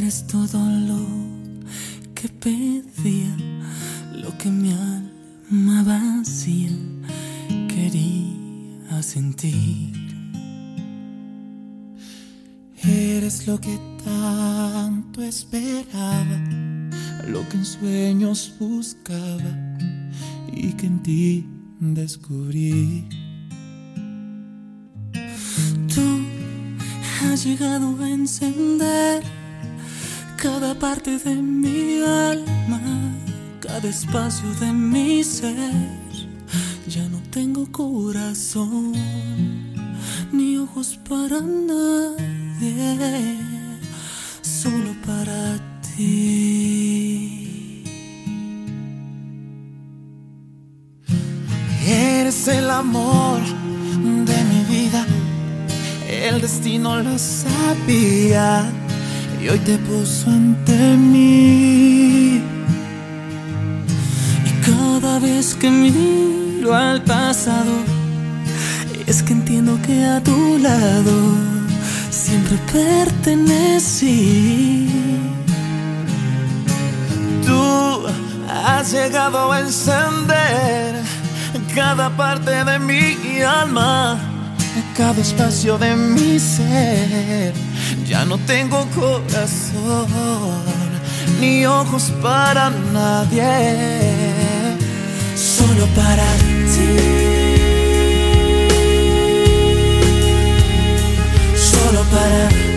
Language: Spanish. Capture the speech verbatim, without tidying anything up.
Eres todo lo que pedía, lo que mi alma vacía quería sentir. Eres lo que tanto esperaba, lo que en sueños buscaba y que en ti descubrí. Tú has llegado a encender cada parte de mi alma, cada espacio de mi ser. Ya no tengo corazón ni ojos para nadie, solo para ti. Eres el amor de mi vida, el destino lo sabía y hoy te puso ante mí. Y cada vez que miro al pasado, es que entiendo que a tu lado siempre pertenecí. Tú has llegado a encender cada parte de mi alma, cada espacio de mi ser. Ya no tengo corazón ni ojos para nadie, solo para ti, solo para ti.